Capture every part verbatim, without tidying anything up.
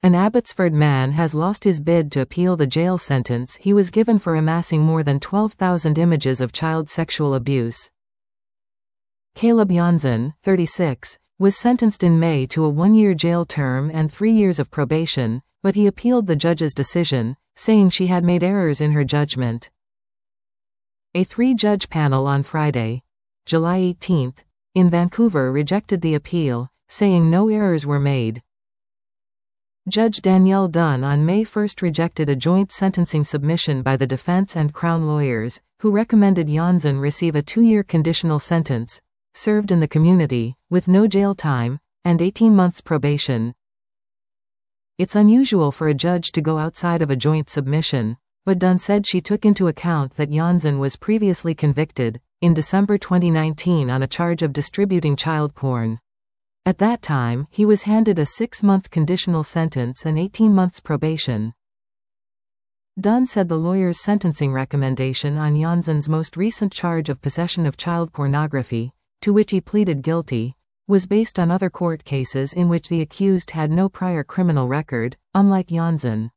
An Abbotsford man has lost his bid to appeal the jail sentence he was given for amassing more than twelve thousand images of child sexual abuse. Caleb Janssen, thirty-six, was sentenced in May to a one-year jail term and three years of probation, but he appealed the judge's decision, saying she had made errors in her judgment. A three-judge panel on Friday, July eighteenth, in Vancouver rejected the appeal, saying no errors were made. Judge Danielle Dunn on May first rejected a joint sentencing submission by the defense and Crown lawyers, who recommended Janssen receive a two-year conditional sentence, served in the community, with no jail time, and eighteen months probation. It's unusual for a judge to go outside of a joint submission, but Dunn said she took into account that Janssen was previously convicted, in December twenty nineteen, on a charge of distributing child porn. At that time, he was handed a six-month conditional sentence and eighteen months probation. Dunn said the lawyer's sentencing recommendation on Janssen's most recent charge of possession of child pornography, to which he pleaded guilty, was based on other court cases in which the accused had no prior criminal record, unlike Janssen.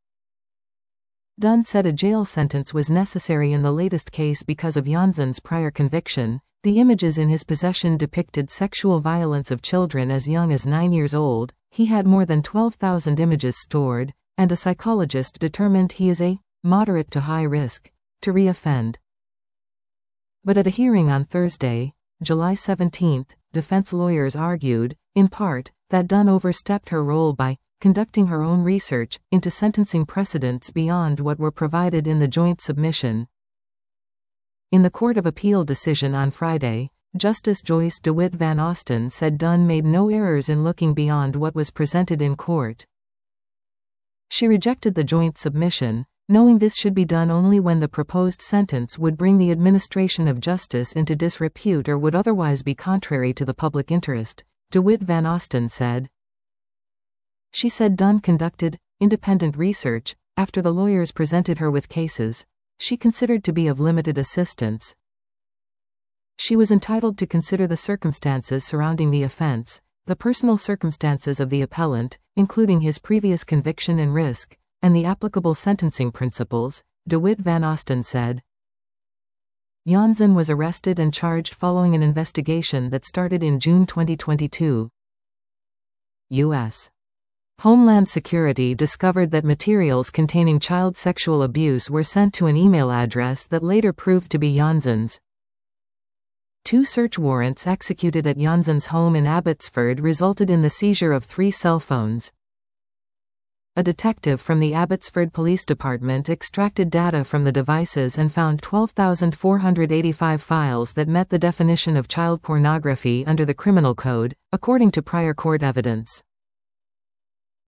Dunn said a jail sentence was necessary in the latest case because of Janssen's prior conviction. The images in his possession depicted sexual violence of children as young as nine years old. He had more than twelve thousand images stored, and a psychologist determined he is a moderate to high risk to re-offend. But at a hearing on Thursday, July seventeenth, defense lawyers argued, in part, that Dunn overstepped her role by conducting her own research into sentencing precedents beyond what were provided in the joint submission. In the Court of Appeal decision on Friday, Justice Joyce DeWitt Van Osten said Dunn made no errors in looking beyond what was presented in court. She rejected the joint submission, knowing this should be done only when the proposed sentence would bring the administration of justice into disrepute or would otherwise be contrary to the public interest, DeWitt Van Osten said. She said Dunn conducted independent research after the lawyers presented her with cases she considered to be of limited assistance. She was entitled to consider the circumstances surrounding the offense, the personal circumstances of the appellant, including his previous conviction and risk, and the applicable sentencing principles, DeWitt Van Osten said. Janssen was arrested and charged following an investigation that started in June twenty twenty-two. U S Homeland Security discovered that materials containing child sexual abuse were sent to an email address that later proved to be Janssen's. Two search warrants executed at Janssen's home in Abbotsford resulted in the seizure of three cell phones. A detective from the Abbotsford Police Department extracted data from the devices and found twelve thousand four hundred eighty-five files that met the definition of child pornography under the Criminal Code, according to prior court evidence.